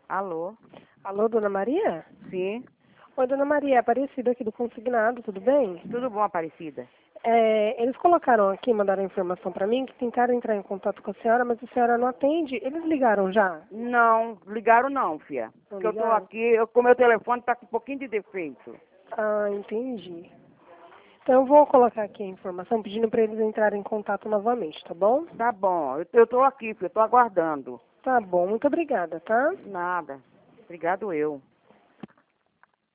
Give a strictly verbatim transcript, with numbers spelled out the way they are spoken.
Alô? Alô, dona Maria? Sim. Oi, dona Maria, é Aparecida aqui do Consignado, tudo bem? Tudo bom, Aparecida? É, eles colocaram aqui, mandaram informação para mim, que tentaram entrar em contato com a senhora, mas a senhora não atende. Eles ligaram já? Não, ligaram não, filha. Não Porque eu tô ligaram? aqui, eu, com meu telefone tá com um pouquinho de defeito. Ah, entendi. Então eu vou colocar aqui a informação pedindo para eles entrarem em contato novamente, tá bom? Tá bom, eu, eu tô aqui, filha, eu tô aguardando. Tá bom, muito obrigada, tá? Nada. Obrigado eu.